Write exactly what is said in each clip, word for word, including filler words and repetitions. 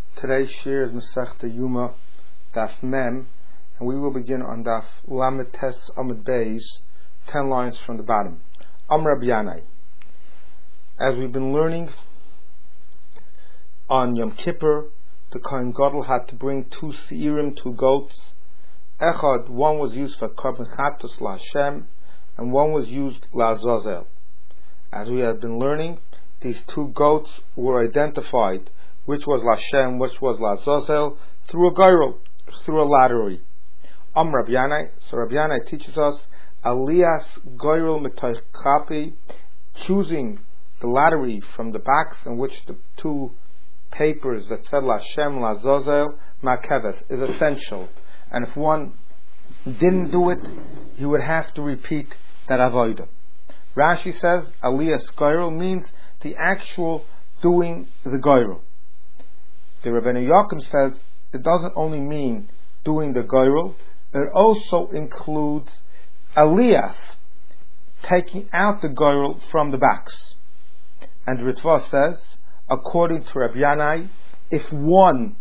Today's shir is Masechta Yuma, Daf Mem, and we will begin on Daf Lamed Tes Amud Beis, ten lines from the bottom. Am Rabbi Yanai. As we've been learning, on Yom Kippur, the Kohen Gadol had to bring two seirim, two goats. Echad, one was used for Korban Chatos LaHashem, and one was used LaAzazel. As we have been learning, these two goats were identified, which was LaHashem, which was LaAzazel, through a gyro, through a lottery. Am Rabbi Yanai. So Rabbi Yanai teaches us Aliyas gyro mitoich kapi, choosing the lottery from the box in which the two papers that said LaHashem, LaAzazel, Makeves is essential. And if one didn't do it, he would have to repeat that avodah. Rashi says Aliyas gyro means the actual doing the gyro. The Rebbeinu Yaakov says it doesn't only mean doing the gyro, it also includes aliyas, taking out the gyro from the box. And Ritva says, according to Rabbi Yanai, if one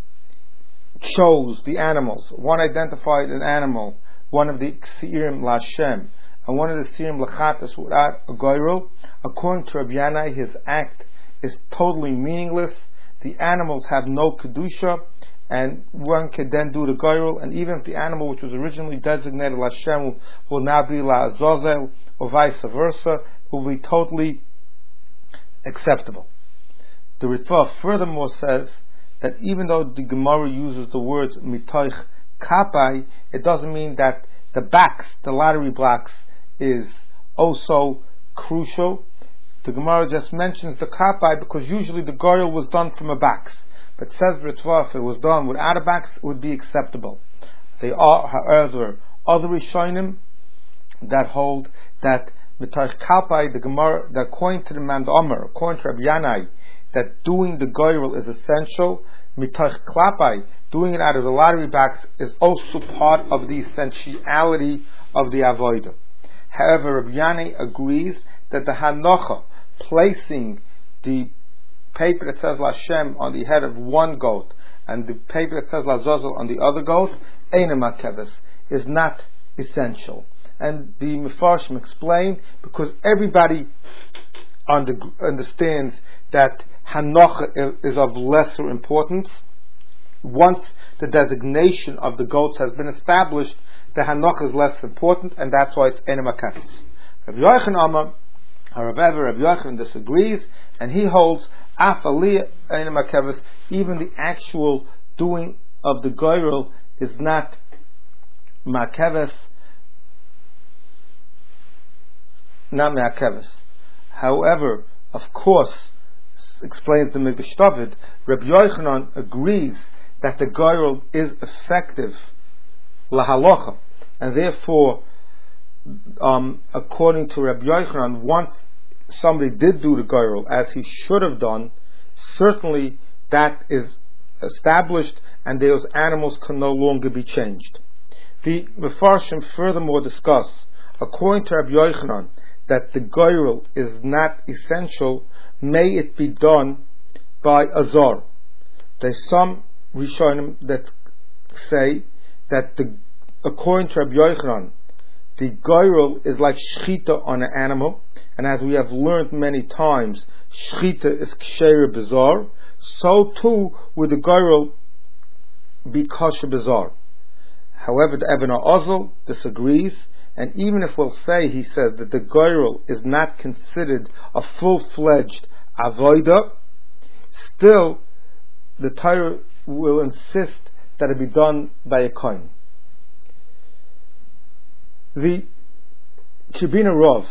chose the animals, one identified an animal, one of the seirim LaHashem, and one of the seirim Lachatas without a gyro, according to Rabbi Yanai, his act is totally meaningless. The animals have no kedusha, and one can then do the gyro, and even if the animal which was originally designated LaHashem will, will now be LaAzazel, or vice versa, will be totally acceptable. The Ritva furthermore says that even though the Gemara uses the words mitoich kapai, it doesn't mean that the backs, the lottery blocks, is also crucial. The Gemara just mentions the kapai because usually the gyro was done from a box. But says Ritva, if it was done without a box, it would be acceptable. They are, however, other Rishonim that hold that mitoich kapai, the Gemara, that according to the Man Omer, according to Rabbi Yanai, that doing the gyro is essential. Mitoich klapai, doing it out of the lottery box, is also part of the essentiality of the avodah. However, Rabbi Yanai agrees that the hanocha, placing the paper that says LaHashem on the head of one goat and the paper that says LaAzazel on the other goat, eina makeves, is not essential. And the Mefarshim explain because everybody under, understands that hanocha is of lesser importance. Once the designation of the goats has been established, the hanocha is less important, and that's why it's eina makeves. Rabbi Yochanan Amar, however, Rabbi Yochanan disagrees, and he holds af aliyah eina makeves, even the actual doing of the gyro is not makeves, not makeves. However, of course, explains the Mikdash David, Rabbi Yochanan agrees that the gyro is effective lahalocha, and therefore, um, according to Rabbi Yochanan, once somebody did do the gyro as he should have done, certainly that is established, and those animals can no longer be changed. The Mefarshim furthermore discuss, according to Rabbi Yochanan, that the gyro is not essential. May it be done by azar. There's some Rishonim that say that the, according to Rabbi Yochanan, the gyro is like shchita on an animal, and as we have learned many times, shchita is ksheira bizar. So too would the gyro be kosher bizar. However, the Even HaOzel disagrees, and even if we'll say, he says that the gyro is not considered a full-fledged avodah, still the Torah will insist that it be done by a kohen. The Kibina Rov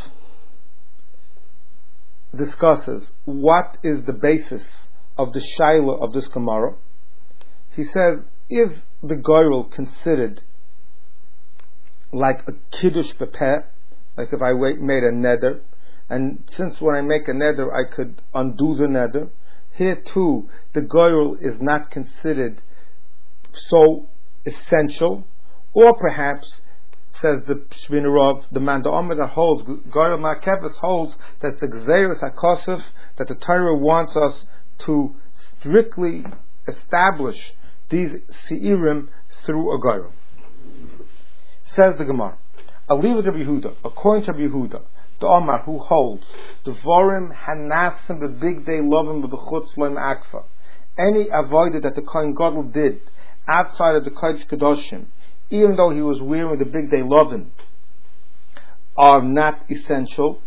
discusses what is the basis of the shaila of this Gemara. He says, is the gyro considered like a kiddush bepeh, like if I made a neder, and since when I make a neder I could undo the neder, here too the gyro is not considered so essential, or perhaps, says the Shvina Rav, the Man Omer that holds, gyro makeves holds that it's a gzeirus hakosef, that the Torah wants us to strictly establish these Seirim through a Goyrel. Says the Gemara, Aliv Rabbi Yehuda, according to Rabbi Yehuda, the Omar who holds the Vorim Hanasim the big day loving with the Chutz Loim Akfa. Any avoided that the Kohen Gadol did outside of the Kodesh Kedoshim, even though he was wearing the big day loving, are not essential.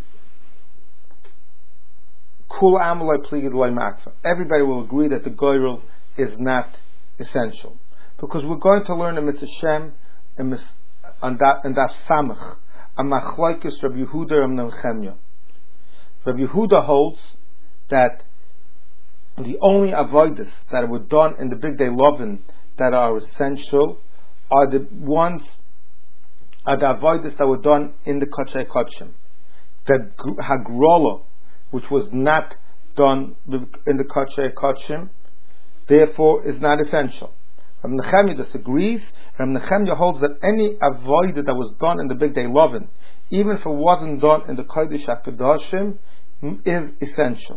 Kul Amalai Pligid Loim Akfa. Everybody will agree that the Goyrel is not essential, because we're going to learn a Mitzvah Shem and that Samach. A Machlokes Rabbi Yehuda and Nechemya. Rabbi Yehuda holds that the only avodas that were done in the big day lovin that are essential are the ones are the avodas that were done in the Kodesh Kodshim. The Hagrola, which was not done in the Kodesh Kodshim, therefore is not essential. Rabbi Nechemya disagrees. Rabbi Nechemya holds that any avodah that was done in the big day lovin, even if it wasn't done in the Kodesh HaKadoshim, is essential.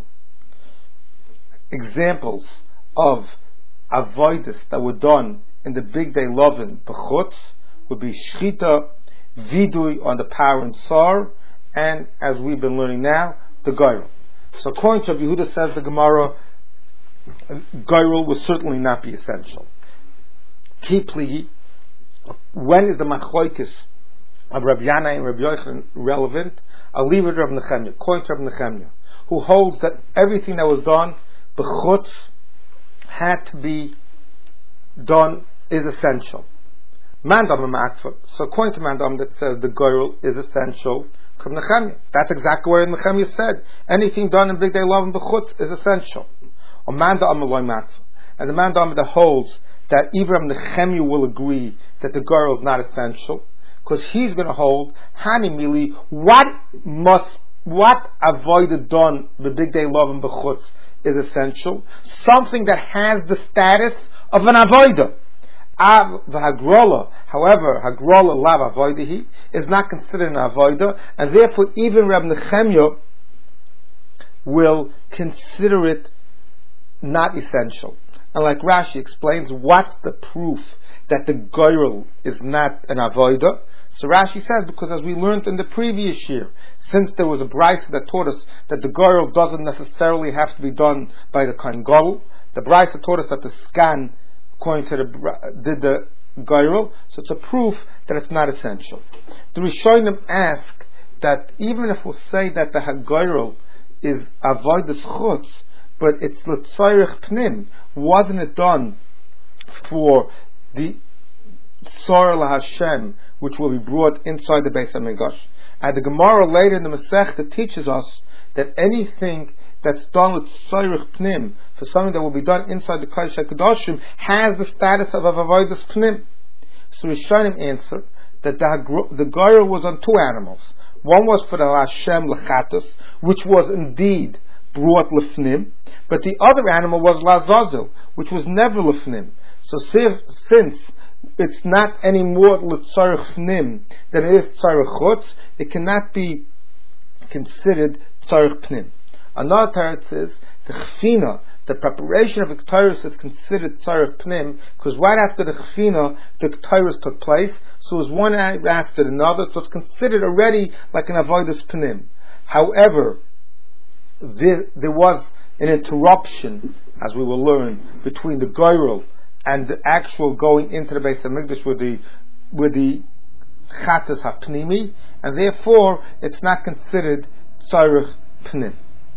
Examples of avodas that were done in the big day lovin b'chutz would be shchita, vidui on the power and sar, and as we've been learning now, the goyrel. So according to Rabbi Yehuda, says the Gemara, goyrel will certainly not be essential. Kipligi, when is the machlokes of Rabbi Yana and Rabbi Yochanan relevant? I'll leave it to Rabbi Nechemya, according to Rabbi Nechemya, who holds that everything that was done b'chutz had to be done is essential. Mandam Makfa. So according to Mandam, that says the goyrel is essential. Rabbi Nechemya, that's exactly what Rabbi Nechemya said. Anything done in big day love and b'chutz is essential. Or Mandam Aloy Makfa, and the Mandam that holds that even Nechemya will agree that the goyrel is not essential, because he's going to hold Hani Mili, what must what avoided done the big day love and b'chutz is essential, something that has the status of an avoida. Av v'hagrola, however, hagrola lav avoidahi is not considered an avoida, and therefore even Reb Nechemya will consider it not essential. And like Rashi explains, what's the proof that the goyrel is not an avoida? So Rashi says, because as we learned in the previous year, since there was a brisa that taught us that the goyrel doesn't necessarily have to be done by the Kohen Gadol, the brisa taught us that the scan, according to the did the goyrel, so it's a proof that it's not essential. The Rishonim ask that even if we'll say that the hagoyrel is avodas chutz, but it's l'tzorech pnim, wasn't it done for the Sor LaHashem, which will be brought inside the Beis HaMikdash? And the Gemara later in the Masechta teaches us that anything that's done with Tzorech Pnim, for something that will be done inside the Kodesh HaKadoshim, has the status of Avodas Pnim. So Rishonim answer that the, the Goyer was on two animals. One was for the Hashem Lechatos, which was indeed brought Lefnim, but the other animal was Lazazel, which was never Lefnim. So since it's not any more L'tzarech Pnim than it is Tzarech Chutz, it cannot be considered Tzarech Pnim. Another Torah says the Chfina, the preparation of the Ketores, is considered Tzarech Pnim, because right after the Chfina, the Ketores took place, so it was one after another, so it's considered already like an Avodas Pnim. However, there, there was an interruption, as we will learn, between the Goyrel and the actual going into the Beis HaMikdash with the with the Chatas HaPnimi, and therefore it's not considered Tzarech Pnim.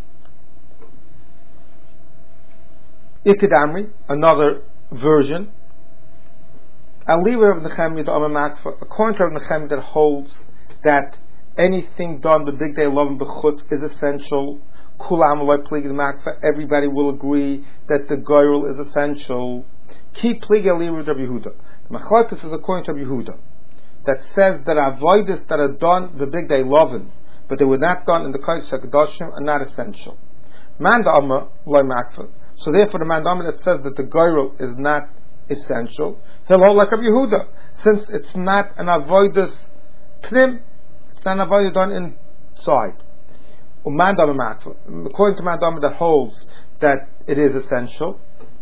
Ikadamri, another version. Aliwa of Nechemya the Amamakfa, according to Nechemya, that holds that anything done the big day love and b'chutz is essential. Kulam loy pligid makfa, everybody will agree that the goyrel is essential. Ki plig aliwa Rabbi Yehuda. The machlokes is according to Rabbi Yehuda, that says that avodas that are done the big day lovin, but they were not done in the Kodesh HaKadoshim, are not essential. Man da amma loy makfa. So therefore the man da amma that says that the goyrel is not essential, he'll hold like Rabbi Yehuda, since it's not an avodas pnim, it's not an avodah done inside. According to Mandam that holds that it is essential,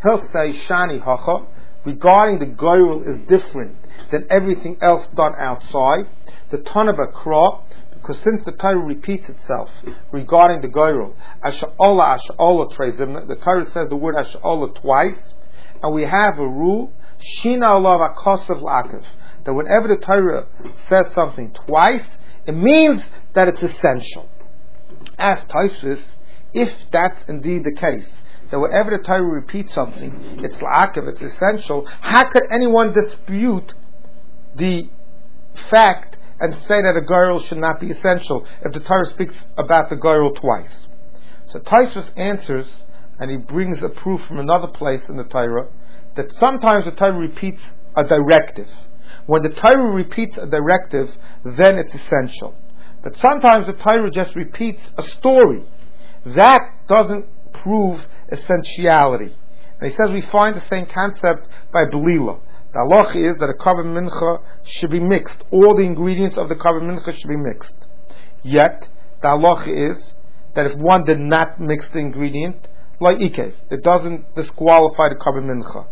He'll say, Shani Hacha, regarding the Goyrel is different than everything else done outside. The Tanaba Kra, because since the Torah repeats itself regarding the Goyrel, Asha'ola, Asha'ola Trezim, the Torah says the word Asha'ola twice, and we have a rule, Shina Allah Akosav La'akiv, that whenever the Torah says something twice, it means that it's essential. As Tosfos, if that's indeed the case, that whenever the Torah repeats something, it's la'akiv, it's essential, how could anyone dispute the fact and say that a Goyrel should not be essential if the Torah speaks about the Goyrel twice? So Tosfos answers, and he brings a proof from another place in the Torah, that sometimes the Torah repeats a directive. When the Torah repeats a directive, then it's essential. But sometimes the Torah just repeats a story. That doesn't prove essentiality. And he says we find the same concept by Belila. The halacha is that a korban mincha should be mixed. All the ingredients of the korban mincha should be mixed. Yet, the halacha is that if one did not mix the ingredient, like ikev, it doesn't disqualify the korban mincha.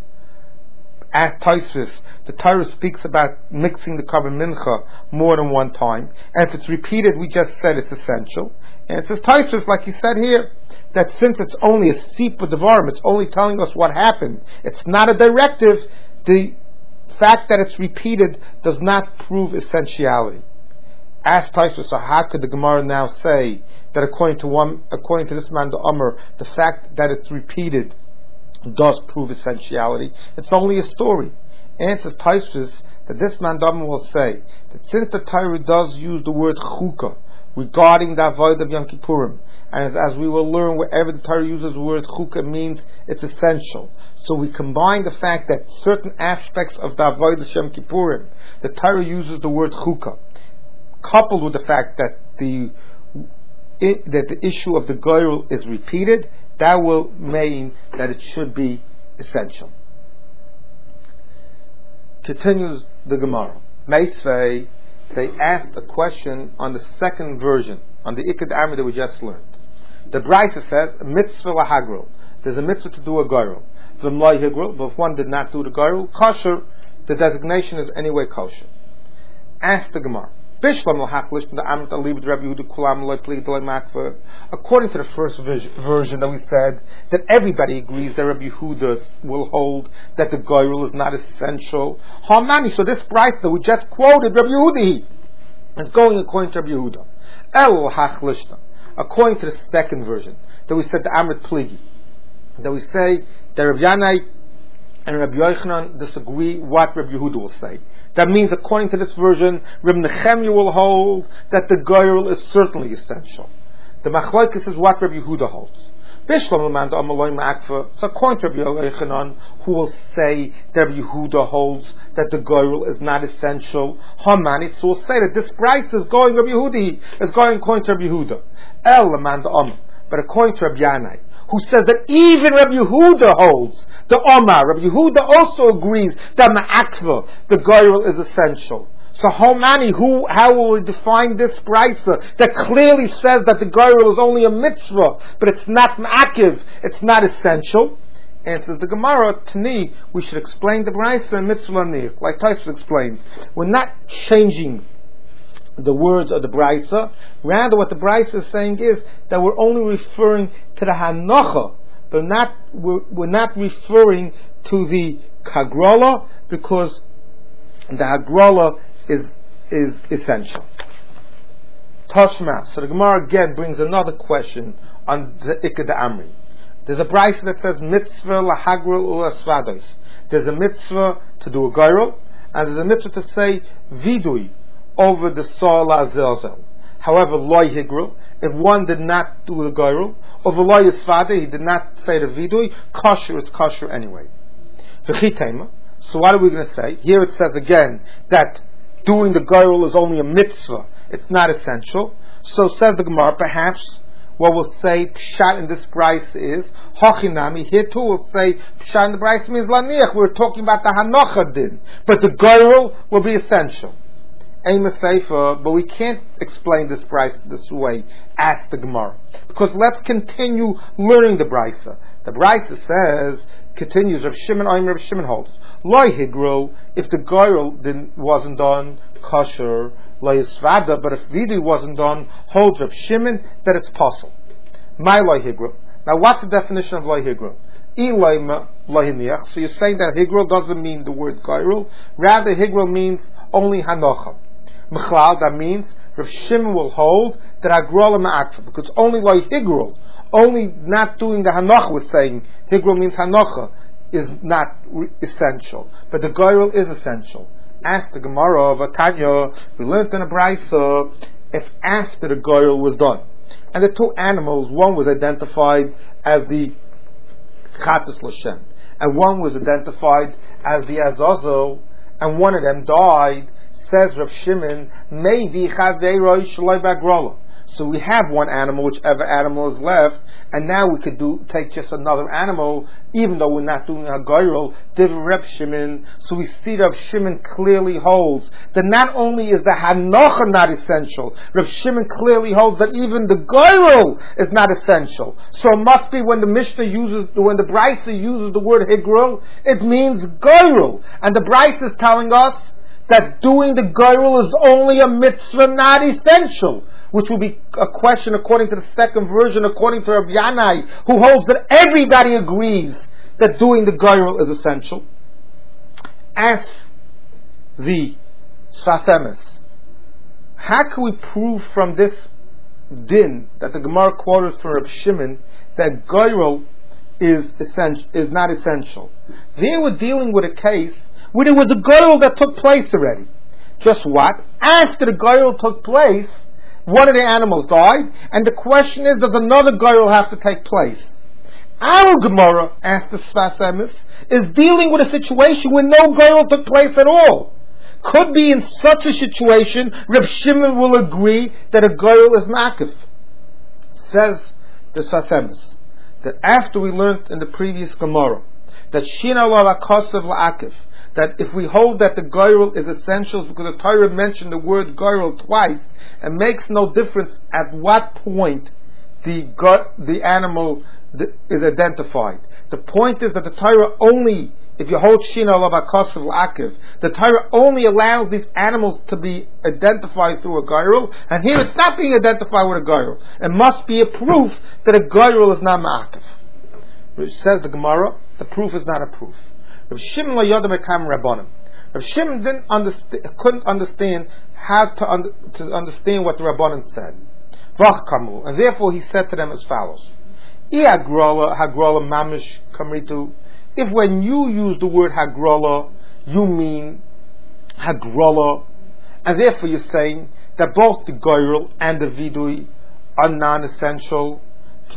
As Tosfos, the Torah speaks about mixing the korban mincha more than one time, and if it's repeated, we just said it's essential. And it says Tosfos, like he said here, that since it's only a sipur devarim, it's only telling us what happened, it's not a directive, the fact that it's repeated does not prove essentiality. As Tosfos, so how could the Gemara now say that according to one, according to this man the Amr, the fact that it's repeated does prove essentiality? It's only a story. Answers Tosfos that this man the Amr will say that since the Torah does use the word chukah regarding the avodah of Yom Kippurim, and as, as we will learn, wherever the Torah uses the word chukah means it's essential. So we combine the fact that certain aspects of the avodah of Yom Kippurim, the Torah uses the word chukah, coupled with the fact that the it, that the issue of the Goyrel is repeated, that will mean that it should be essential. Continues the Gemara. Meisvei, they asked a question on the second version, on the Ikad Amri that we just learned. The Brisa says, mitzvah lahagrol. There's a mitzvah to do a Goyrel. V'mloi higrol, but if one did not do the Goyrel, kosher, the designation is anyway kosher. Ask the Gemara. According to the first version that we said, that everybody agrees that Rabbi Yehuda will hold that the Goyrel is not essential. Hamani, so this Brisa that we just quoted, Rabbi Yehuda, is going according to Rabbi Yehuda. El hachlishta. According to the second version, that we said the Amrit Pligi, that we say that Rabbi Yanai and Rabbi Yochanan disagree what Rabbi Yehuda will say. That means, according to this version, Rabbi Nechemia will hold that the Goyrel is certainly essential. The Machlokes is what Rabbi Yehuda holds. So according to Rabbi Yochanan, who will say that Rabbi Yehuda holds that the Goyrel is not essential, Hamani, so will say that this Brisa is going Rabbi Yehuda, is going according to Rabbi Yehuda. El Amanda Om, but according to Rabbi Yanai, who says that even Rabbi Yehuda holds the Omar. Rabbi Yehuda also agrees that Ma'akva, the Goyrel, is essential. So how many, who, how will we define this Brisa that clearly says that the Goyrel is only a mitzvah, but it's not Ma'akiv, it's not essential? And says the Gemara, Tani, we should explain the Brisa and mitzvah nich, like Tosfos explains. We're not changing the words of the Brisa. Rather, what the Brisa is saying is that we're only referring to the Hanocha, but not we're, we're not referring to the Hagrola, because the Hagrola is is essential. Toshma. So the Gemara again brings another question on the Ikad Amri. There's a Brisa that says mitzvah lahagrol u'asvados. There's a mitzvah to do a Goyrel, and there's a mitzvah to say vidui over the Sala Zelzel. However, loy higrul, if one did not do the Goyrel, over loy yisvade, he did not say the vidui, kosher, it's kosher anyway. V'chitema. So what are we going to say? Here it says again that doing the Goyrel is only a mitzvah, it's not essential. So says the Gemara, perhaps what we'll say pshat in this Brisa is hochinami. Here too we'll say pshat in the Brisa means laniach. We're talking about the hanocha din, but the Goyrel will be essential. Aim a sefer, but we can't explain this Brisa this way. Ask the Gemara, because let's continue learning the Brisa. The Brisa says Continues, Rav Shimon Omer, Rav Shimon holds, Loi Higro, if the Goyrel didn't, wasn't done, kosher, Loi Svada, but if Vidui wasn't done, holds Rav Shimon that it's possible. My Loi Higro. Now what's the definition of Loi Higro? So you're saying that Higro doesn't mean the word Goyrel, rather Higro means only Hanocha. Mechlal, that means Rav Shimon will hold that Hagrola Ma'akfa, because only like Higro, only not doing the Hanocha was saying Higro means Hanocha is not re- essential, but the Goyrel is essential. Ask the Gemara of Akanya, we learned in a Braisa, if after the Goyrel was done, and the two animals, one was identified as the Chatas L'Shem, and one was identified as the Azazel, and one of them died, says Rav Shimon, maybe Chaveiroi Shaloi Bagrola. So we have one animal, whichever animal is left, and now we could do take just another animal, even though we're not doing a Goyrel, Div Rav Shimon. So we see Rav Shimon clearly holds that not only is the Hanocha not essential, Rav Shimon clearly holds that even the Goyrel is not essential. So it must be when the Mishnah uses, when the Braisa uses the word Higrel, it means Goyrel. And the Braisa is telling us that doing the Goyrel is only a mitzvah, not essential. Which will be a question according to the second version, according to Rav Yanai, who holds that everybody agrees that doing the Goyrel is essential. As the Sfas Emes, how can we prove from this din that the Gemara quoted from Rav Shimon that Goyrel is essential, is not essential? They were dealing with a case where there was a Goyrel that took place already. Just what? After the Goyrel took place, one of the animals died, and the question is, does another Goyrel have to take place? Our Gemara, asked the Sfas Emes, is dealing with a situation where no Goyrel took place at all. Could be in such a situation, Reb Shimon will agree that a Goyrel is Ma'akif. Says the Sfas Emes, that after we learned in the previous Gemara, that Shina Lav HaKosav La'akif, that if we hold that the Goyrel is essential, because the Torah mentioned the word Goyrel twice, it makes no difference at what point the go- the animal is identified. The point is that the Torah only, if you hold Shina Lav HaKosav La'akiv, the Torah only allows these animals to be identified through a Goyrel, and here it's not being identified with a Goyrel. It must be a proof that a Goyrel is not Ma'akiv. Which says the Gemara, the proof is not a proof. Rav Shimon lo yoda mekam rabbanim. Rav Shimon didn't understand, couldn't understand how to, under, to understand what the Rabbanim said. Vach kamu, and therefore he said to them as follows: I hagrola hagrola mamish kamritu. If when you use the word hagrola, you mean hagrola, and therefore you're saying that both the Goyrel and the Vidui are non-essential, so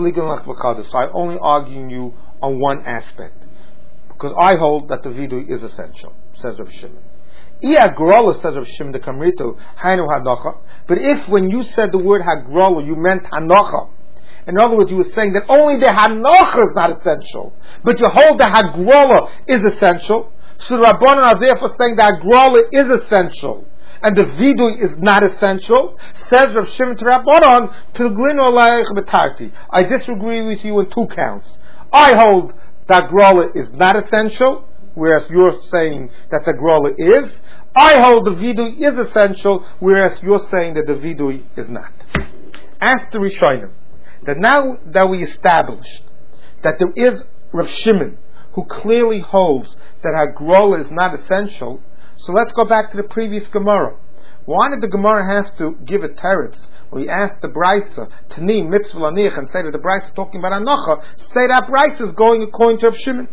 I only arguing you on one aspect. Because I hold that the Vidui is essential, says Rav Shimon. Iya Grola, says Rav Shimon the Kamrito, Hainu Hanocha. But if when you said the word Hagrola, you meant Hanocha, in other words, you were saying that only the Hanocha is not essential, but you hold the Hagrola is essential, so the Rabbanan are therefore saying that Hagrola is essential, and the Vidui is not essential, says Rav Shimon to Rabbanan, Pilglinu Alayich B'tarti. I disagree with you in two counts. I hold that Grola is not essential, whereas you're saying that the Grola is. I hold the Vidui is essential, whereas you're saying that the Vidui is not. Ask the Rishonim, that now that we established that there is Rav Shimon, who clearly holds that our Grola is not essential, so let's go back to the previous Gemara. Why did the Gemara have to give a teretz? We asked the Braisa, Tani mitzvah lanich, and say that the Braisa is talking about Anocha, say that Braisa is going according to Rav Shimon.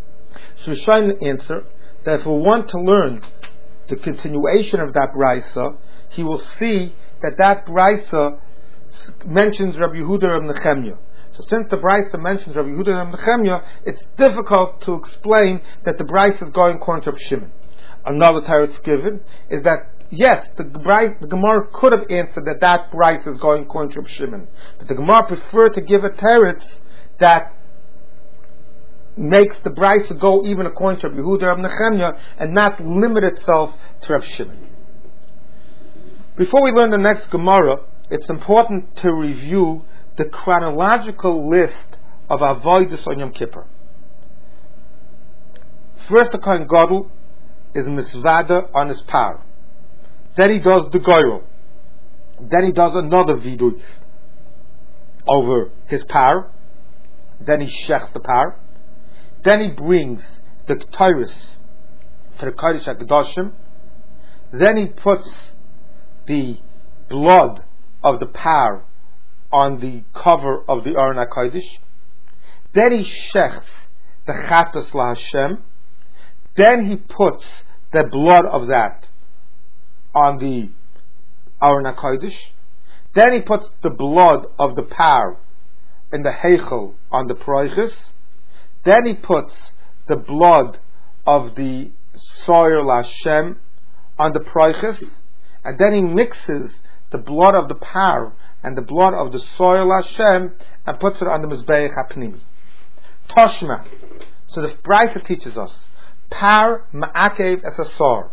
So Rishonim answer that if we want to learn the continuation of that Braisa, he will see that that Braisa mentions Rabbi Yehuda Reb Nechemya. So since the Braisa mentions Rabbi Yehuda Reb Nechemya, it's difficult to explain that the Braisa is going according to Rav Shimon. Another teretz given is that yes, the, the Gemara could have answered that that Braisa is going according to Rav Shimon, but the Gemara preferred to give a teretz that makes the Braisa go even according to Rabbi Yehuda Reb Nechemya and not limit itself to Rav Shimon. Before we learn the next Gemara, it's important to review the chronological list of avodas on Yom Kippur. First, the Kohen Gadol is misvada on his power. Then he does the goyrel. Then he does another vidui over his power. Then he shechs the power. Then he brings the Ketores to the Kodesh HaKadoshim. Then he puts the blood of the power on the cover of the Aron HaKodesh. Then he shechs the Chatos LaHashem. Then he puts the blood of that on the Aron HaKodesh. Then he puts the blood of the power in the Heichel on the Proiches. Then he puts the blood of the Soyer LaHashem on the Proiches. And then he mixes the blood of the power and the blood of the Soyer LaHashem and puts it on the Mizbeach HaPnimi. Toshma. So the Brisa teaches us Par Ma'akev Es Asor.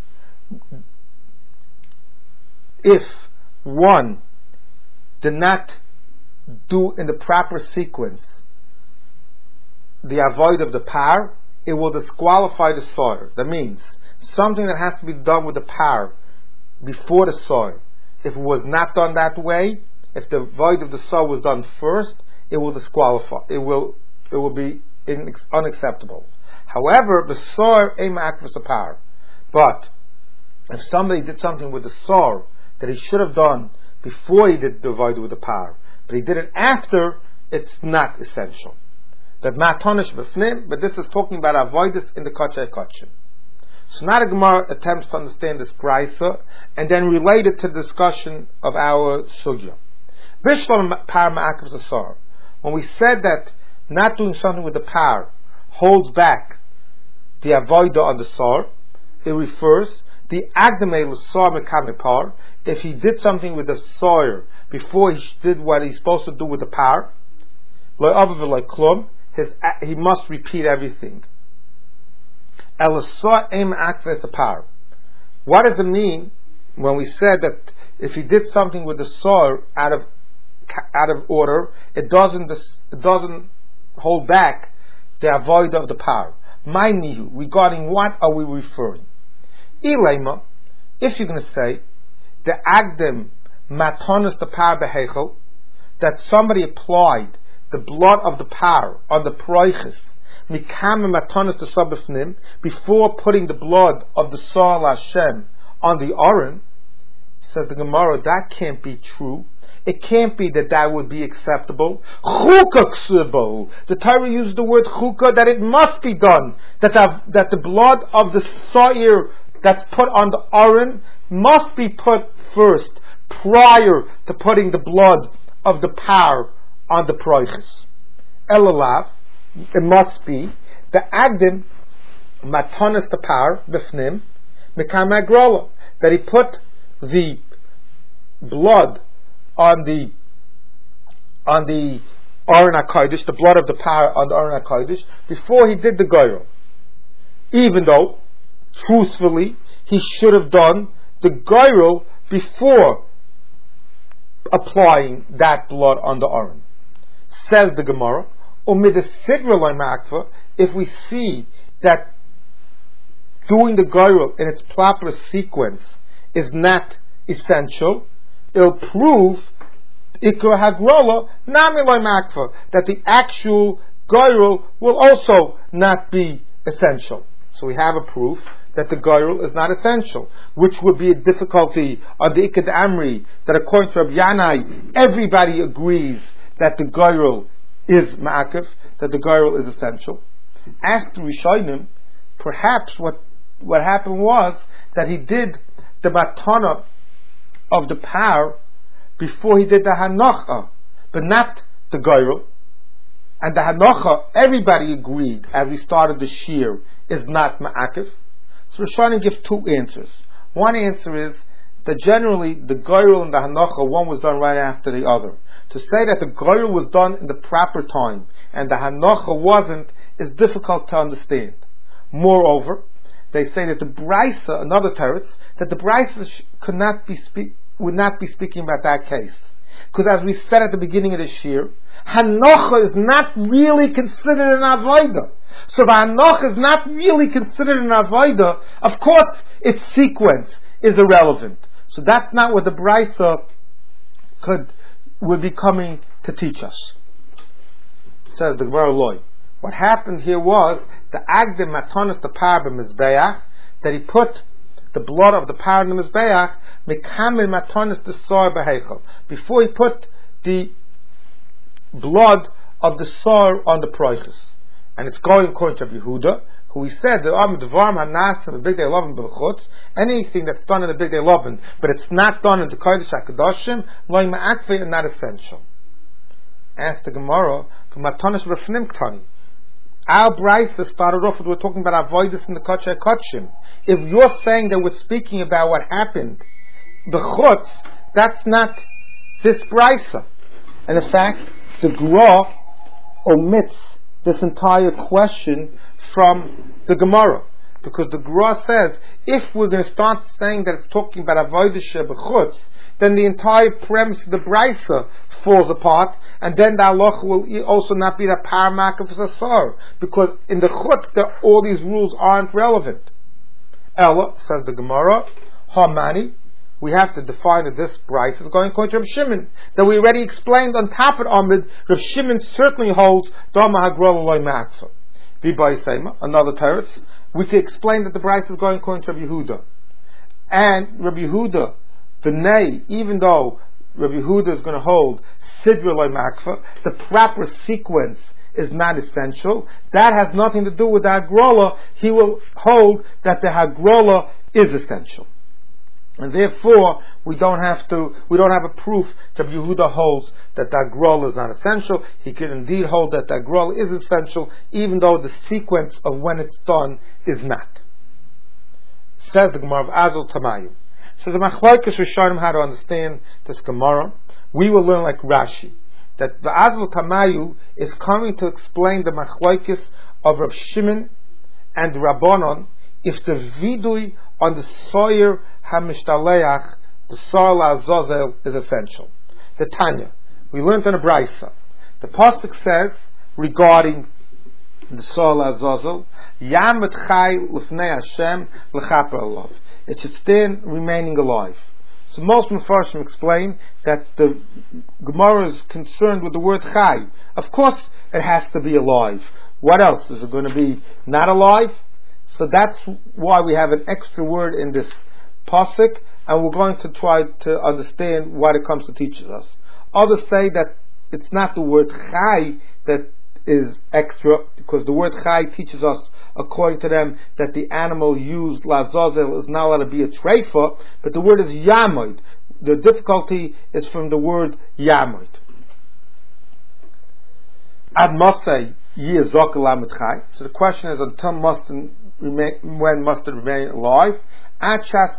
If one did not do in the proper sequence the avoid of the par, it will disqualify the soil. That means something that has to be done with the par before the soil. If it was not done that way, if the void of the soil was done first, it will disqualify. It will it will be in, unacceptable. However, the soil aim akvas a par. But if somebody did something with the soil that he should have done before he did the void with the par, but he did it after, it's not essential. But matonish b'fnim, but this is talking about avoidus in the kachei kachim. So now the Gemara attempts to understand this brisa and then relate it to the discussion of our sugya. Bishlam par ma'akav zasar. When we said that not doing something with the par holds back the avoida on the sar, it refers the agdamei l'sar mekame par. If he did something with the sar before he did what he's supposed to do with the par, lo avav like klum, his he must repeat everything. What does it mean when we said that if he did something with the soil out of out of order, it doesn't it doesn't hold back the avoid of the power? My nihu, regarding what are we referring? Ilema, if you're going to say the agdem matonis the power behechel, that somebody applied the blood of the power on the proiches before putting the blood of the Soil Hashem on the Aron, says the Gemara, that can't be true. It can't be that that would be acceptable. The Torah used the word chukah, that it must be done. That the, that the blood of the Soir that's put on the Aron must be put first, prior to putting the blood of the power on the proiches. Elalav, it must be the agdim matonis the power b'fnim mekam agrola, that he put the blood on the on the Aron HaKodesh, the blood of the power on the Aron HaKodesh before he did the goyrel, even though truthfully he should have done the goyrel before applying that blood on the Aron. Says the Gemara, if we see that doing the goyrel in its proper sequence is not essential, it'll prove ikra hagrola nami loy makva, that the actual goyrel will also not be essential. So we have a proof that the goyrel is not essential, which would be a difficulty on the Ikad Amri, that according to Rabbi Yanai, everybody agrees that the goyrel is ma'akif, that the goyrel is essential. Asked Rishonim, perhaps what what happened was that he did the matana of the power before he did the hanocha, but not the goyrel. And the hanocha, everybody agreed, as we started the shir, is not ma'akif. So Rishonim give two answers. One answer is that generally the goyrel and the hanocha, one was done right after the other. To say that the goyrel was done in the proper time and the hanocha wasn't is difficult to understand. Moreover, they say that the brisa, another teretz, that the brisa sh- could not be speak, would not be speaking about that case, because as we said at the beginning of this year, hanocha is not really considered an avodah. So the Hanoch is not really considered an Avodah. Of course, its sequence is irrelevant. So that's not what the Brisa could would be coming to teach us. Says the Gemara Loi. What happened here was the Agdim Matanis the Par b'Mizbeach, that he put the blood of the Par in the Mizbeach, Mekamil Matanis the Sor b'Heichel, before he put the blood of the Sor on the Proiches. And it's going according to Yehuda, who he said the Am Dvarm Hanas and the Big Day Lovin b'Chutz, anything that's done in the Big Day Lovin, but it's not done in the Kodesh HaKadoshim, Loi Ma'akvei, and not essential. Asked the Gemara from Matanis Rafnim Ktani. Our Brisa started off with we're talking about avoidance in the Kodesh HaKodshim. If you're saying that we're speaking about what happened, the Chutz, that's not this Brisa. And in fact, the Gra omits this entire question from the Gemara, because the Gra says if we're going to start saying that it's talking about avoidance b'chutz, then the entire premise of the Brisa falls apart, and then the halacha will also not be the paramak of Sasar, because in the chutz there, all these rules aren't relevant. Ella, says the Gemara, Hamani, we have to define that this Brisa is going according to Rav Shimon, that we already explained on top of Amid. Rav Shimon certainly holds Dama Hagrola Loi Ma'akfa. V'bai Seima, another teretz, we can explain that the Brisa is going according to Rav Yehuda. And Rav Yehuda, the Nei, even though Rav Yehuda is going to hold Sidra Loi Ma'akfa, the proper sequence is not essential. That has nothing to do with the Hagrola. He will hold that the Hagrola is essential. And therefore, we don't have to, we don't have a proof that Yehuda holds that the Hagrola is not essential. He can indeed hold that the Hagrola is essential, even though the sequence of when it's done is not. Says the Gemara of Azul Tamayu. So the Machlokes Rishonim how to understand this Gemara. We will learn like Rashi, that the Azul Tamayu is coming to explain the Machlokes of Rav Shimon and Rabbanon, if the vidui on the soyer hamishtaleyach, the soil azazel, is essential. The Tanya, we learned in a Brisa. The pasuk says regarding the soil azazel, Yam et chai l'fnei Hashem l'chaper alav. It should stand remaining alive. So most Mefarshim explain that the Gemara is concerned with the word chai. Of course, it has to be alive. What else is it going to be? Not alive? So that's why we have an extra word in this pasuk, and we're going to try to understand what it comes to teach us. Others say that it's not the word chai that is extra, because the word chai teaches us, according to them, that the animal used lazazel is not allowed to be a treifa, but the word is yamoid. The difficulty is from the word yamoid. Ad masay yizok lamet chai. So the question is, until must remain, when must it remain alive? Until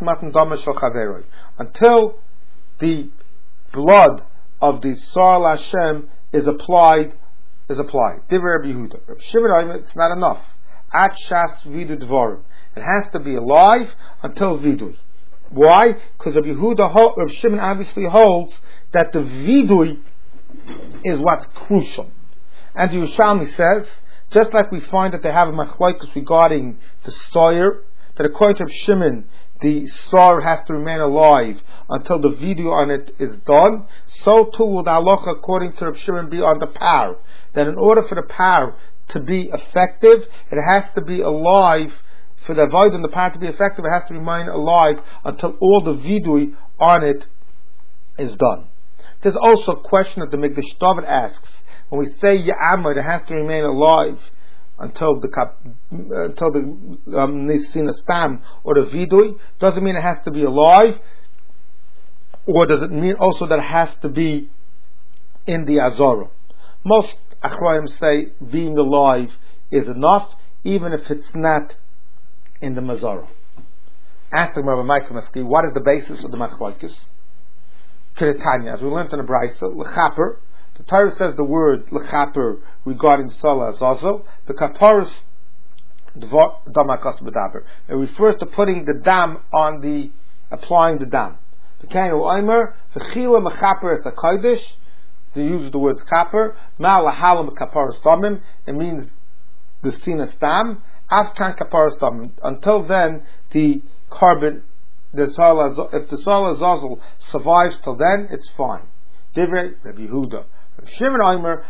the blood of the Sar Hashem is applied, is applied. Divrei Rabbi Yehuda. Rabbi Shimon, it's not enough. Achas vidu dvarim. It has to be alive until vidui. Why? Because Rabbi Yehuda, Rabbi Shimon obviously holds that the vidui is what's crucial. And the Yerushalmi says, just like we find that they have a machlokes regarding the soyer, that according to Rabbi Shimon, the sar has to remain alive until the video on it is done, so too will the halacha according to Rabbi Shimon be on the par. That in order for the par to be effective, it has to be alive. For the void and the par to be effective, it has to remain alive until all the vidui on it is done. There's also a question that the Mikdash David asks. When we say Ya'amad, it has to remain alive until the until the um, Nisin Stam or the Vidui. Doesn't mean it has to be alive, or does it mean also that it has to be in the Azara? Most Achroim say being alive is enough, even if it's not in the Mazara. Ask the Rabbi Michael Maski, what is the basis of the Machlokes? Kiritanya, as we learned in the Brisa, L'chaper. The Torah says the word l'chaper regarding Salah Azazel. The kaparis damakas b'daber. It refers to putting the dam on the, applying the dam. The kainu oimer v'chila mechaper es hakodesh. They use the words kaper. Ma lahalam kaparis damim. It means the Sina Stam, Afkan Kapara Stam. Until then, the carbon, the soil, if the soil azazel survives till then, it's fine. Divrei Rabbi Yehuda. Shimon Omer,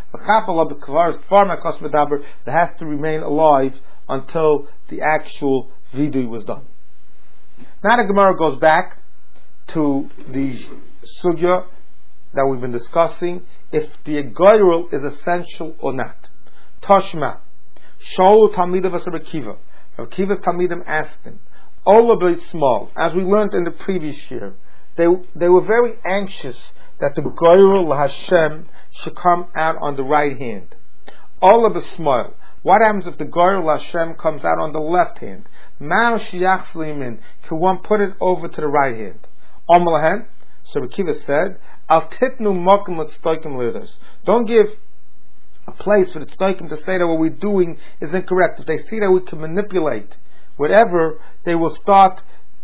that has to remain alive until the actual vidui was done. Now the Gemara goes back to the sugya that we've been discussing, if the goyrel is essential or not. Toshma, Shaul Talmidav Rabbi Kiva. Rabbi Kiva's Talmidim asked him, all a bit small, as we learned in the previous year, they they were very anxious that the goyrel Hashem should come out on the right hand. All of a small. What happens if the goyrel Hashem comes out on the left hand? Ma'al shiach slimin. Can one put it over to the right hand? Omalahan. So Rabbi Kiva said, Al titnu mokum l'tztoikim leaders. Don't give a place for the tztoikim to say that what we're doing is incorrect. If they see that we can manipulate whatever, they will start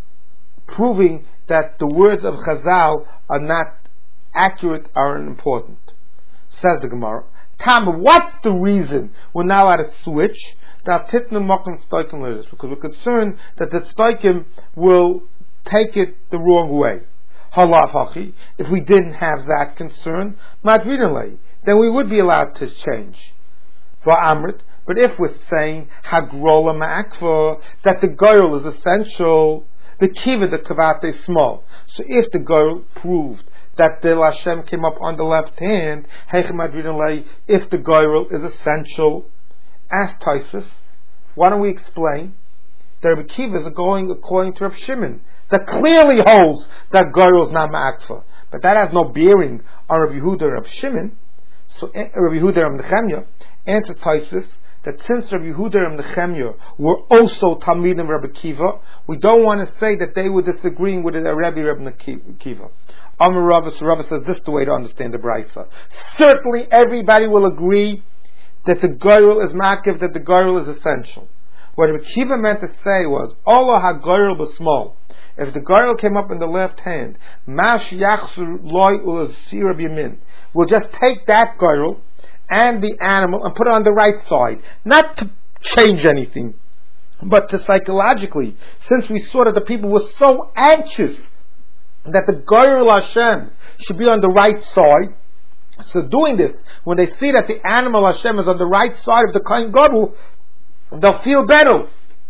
proving that the words of Chazal are not accurate, are unimportant. Says the Gemara. Tama, what's the reason we're now at a switch? That titnu mokum tztoikim leaders, because we're concerned that the tztoikim will take it the wrong way. Halafachi, if we didn't have that concern, madrinalei, then we would be allowed to change. Va'amrit, but if we're saying hagrola ma'akva, that the goyrel is essential, the kiva, the kavate is small. So if the goyrel proved that the Hashem came up on the left hand, heichem madrinalei, if the goyrel is essential, ask Tosfos, why don't we explain that Rabbi Kiva is going according to Rav Shimon, that clearly holds that goyrel is not ma'akfa, but that has no bearing on Rabbi Yehuda and Rabbi Shimon. So Rabbi Yehuda and Nechemya answers Tosfos that since Rabbi Yehuda and Nechemya were also Talmidim Rabbi Kiva, we don't want to say that they were disagreeing with the Rabbi Rabbi Kiva. Amar Rava, so Rava says this is the way to understand the Brisa. Certainly everybody will agree that the goyrel is ma'akiv, that the goyrel is essential. What Rabbi Kiva meant to say was, Allah ha-goyrel b'small. If the goyrel came up in the left hand, mash yachzur loy ulazir b'yamin, we'll just take that goyrel and the animal and put it on the right side, not to change anything, but to psychologically, since we saw that the people were so anxious that the goyrel Hashem should be on the right side. So doing this, when they see that the animal Hashem is on the right side of the Kohen Gadol, they'll feel better.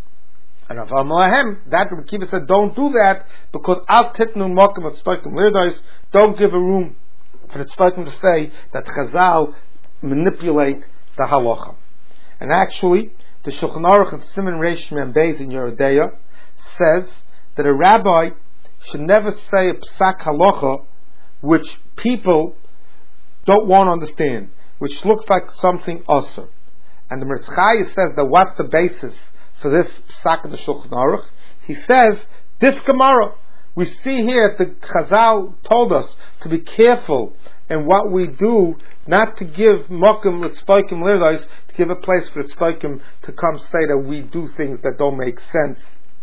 And Rav Amalahem, that Rabbi Kiva said, don't do that, because al titnu mokum at tztoikim leaders, don't give a room for the tztoikim to say that Chazal manipulate the halacha. And actually, the Shulchan Aruch and Siman Reish Mem Beis in Yeridea says that a rabbi should never say a psak halacha which people don't want to understand, which looks like something usher. And the Meretz Chaya says that what's the basis for this psak of the Shulchan Aruch? He says, this Gemara, we see here that the Chazal told us to be careful in what we do, not to give mokum l'tztoikim l'irdos, to give a place for tztoikim to come say that we do things that don't make sense.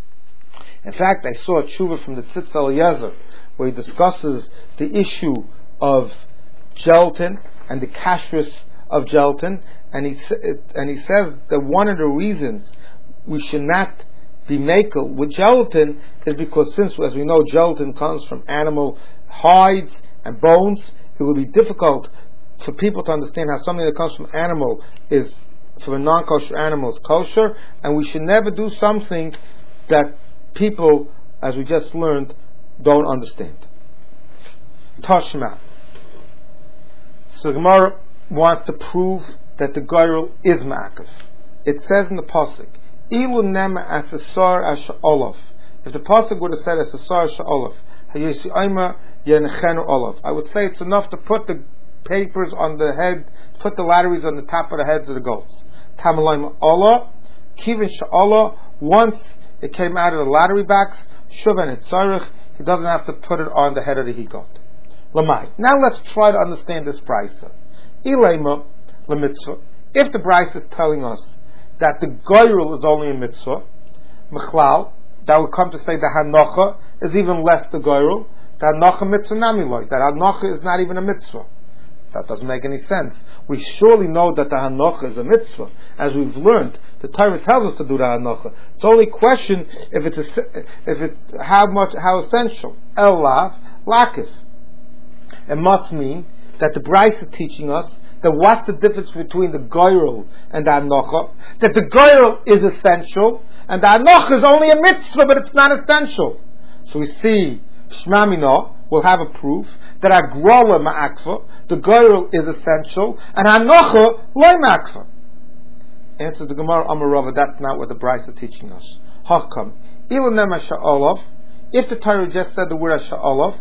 In fact, I saw a tshuva from the Tzitz Eliezer where he discusses the issue of gelatin and the kashrus of gelatin, and he and he says that one of the reasons we should not be makel with gelatin is because, since, as we know, gelatin comes from animal hides and bones, it will be difficult for people to understand how something that comes from animal is, for a non-kosher animal, is kosher, and we should never do something that people, as we just learned, don't understand. Tashma. So Gemara wants to prove that the goyrel is ma'akif. It says in the pasuk, "Ilu nema asesar asha olav." If the pasuk would have said asesar asha olav, hayesi ayma yenechenu olav, I would say it's enough to put the papers on the head, to put the lotteries on the top of the heads of the goats. Tamalayim Allah, kivin sha'Allah. Once it came out of the lottery box, shuvan etzarich, he doesn't have to put it on the head of the he goat. Lamai. Now let's try to understand this brisa. Ilema lemitzvah. If the brisa is telling us that the goyrel is only a mitzvah, mechlal, that would come to say the hanocha is even less the goyrel. The hanocha mitzvah namiloi. That hanocha is not even a mitzvah. That doesn't make any sense. We surely know that the hanocha is a mitzvah. As we've learned, the Torah tells us to do the hanocha. It's only a question if it's a, if it's how much, how essential. El lav lakif. It must mean that the Bryce is teaching us that what's the difference between the goyrel and the hanocha? That the goyrel is essential, and the hanocha is only a mitzvah, but it's not essential. So we see Shema Mino will have a proof that Agrola Ma'akfa, the Goyrel is essential, and Hanocha Loy Ma'akfa. Answer the Gemara Amarava, that's not what the Bryce is teaching us. Hakam. Ilanema Sha'olov, if the Torah just said the word Sha'olov,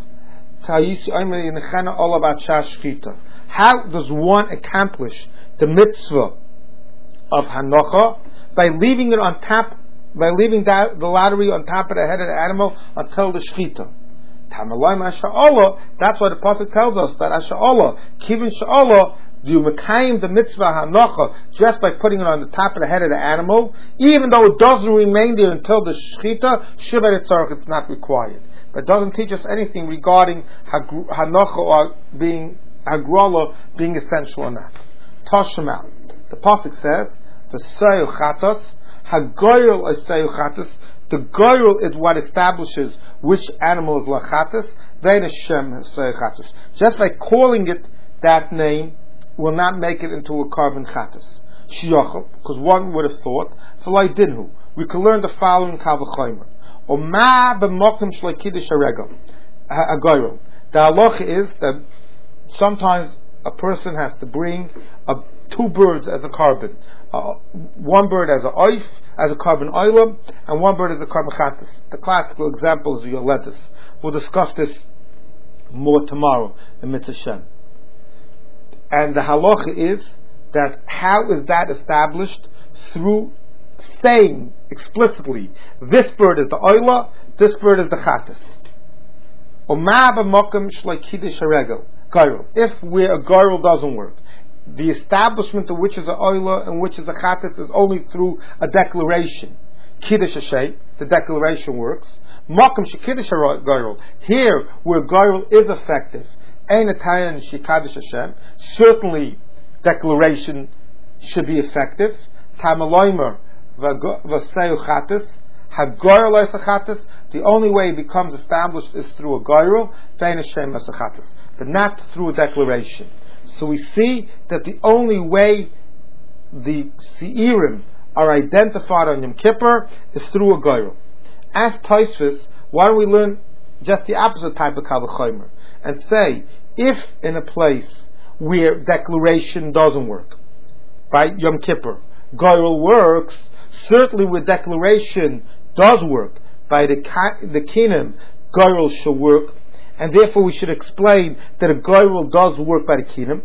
how does one accomplish the mitzvah of Hanocha? By leaving it on top, by leaving that, the lottery on top of the head of the animal until the Shechita. That's why the pasuk tells us that Asha'Allah, Kivin Sha'Allah, you mekayim the mitzvah hanocha just by putting it on the top of the head of the animal, even though it doesn't remain there until the shechita, shivat etzarech, it's not required. But it doesn't teach us anything regarding hanocha or being hagrola being essential or not. Tashma, the pasuk says, "V'sayu chatos hagoyel asayu chatos." The goyrel is what establishes which animal is lachatas. Just by calling it that name will not make it into a carbon chatas. Shiyachal, because one would have thought, v'lai dinhu. We can learn the following kavachaymer. Oma b'mokim shlei kiddush haregel. A goyrel. The halacha is that sometimes a person has to bring a, two birds as a carbon. Uh, one bird as a oif, as a carbon oilam, and one bird as a carbon chatas. The classical example is the yoletus. We'll discuss this more tomorrow in Mitzvah Shem. And the halacha is that how is that established? Through saying explicitly, this bird is the oila, this bird is the chatas. If where a girl doesn't work, the establishment of which is a oila and which is a chatas is only through a declaration. Kiddush Hashem, the declaration works. Makom shekiddush girl, here where girl is effective, ein atayan shekaddush Hashem, certainly declaration should be effective. Tamaloimer v'sayu chatas, hagoyel esachatas. The only way it becomes established is through a goyrel, vein Hashem esachatas, but not through a declaration. So we see that the only way the Seirim are identified on Yom Kippur is through a goyrel. As Tosfos, why don't we learn just the opposite type of kavachaymer and say, if in a place where declaration doesn't work, right, Yom Kippur, goyrel works, certainly where declaration does work, by the the kinim, goyrel shall work, and therefore we should explain that a goyrel does work by the kinim.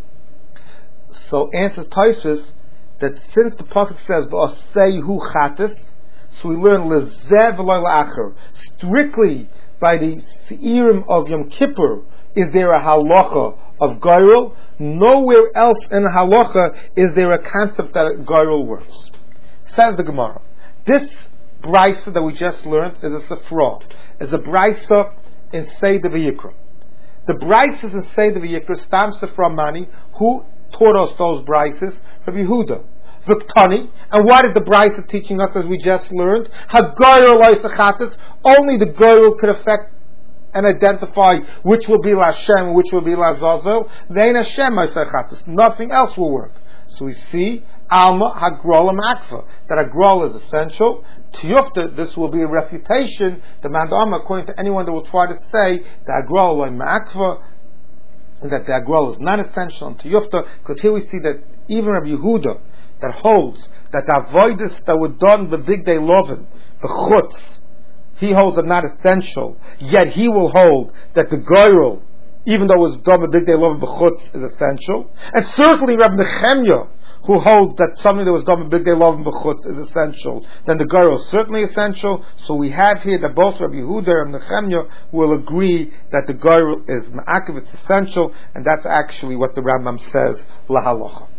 So answers Tosfos that since the pasuk says "V'aseihu chatas," so we learn lezev v'lo la'acher. Strictly by the seirim of Yom Kippur is there a halacha of goyrel. Nowhere else in the halacha is there a concept that a goyrel works. Says the Gemara. This brisa that we just learned is a sefra, is a brisa in Seder V'Yikra. The brises in Seder V'Yikra, Stam Sefra Mani, who taught us those brises? Rabbi Yehuda. V'Ktani, and what is the brisa teaching us as we just learned? Hagoyel Loisachatas, only the goyel could affect and identify which will be Lashem, which will be Lazazel. Vein Hashem Loisachatas, nothing else will work. So we see Alma Hagrola Makfa, that Hagrola is essential. Tiyufta, this will be a refutation, the Mandama, according to anyone that will try to say that Hagrola is Makfa, that the Hagrola is not essential in Tiyufta, because here we see that even Rabbi Yehuda, that holds that the avoidance that were done the big day lovin, the chutz, he holds are not essential, yet he will hold that the goyrel, even though it was done the big day lovin, the chutz is essential. And certainly Rabbi Nechemya, who holds that something that was done in big day love and b'chutz is essential, then the girl is certainly essential. So we have here that both Rabbi Yehuda and Nechemya will agree that the girl is ma'akev, it's essential, and that's actually what the Rambam says, la halacha.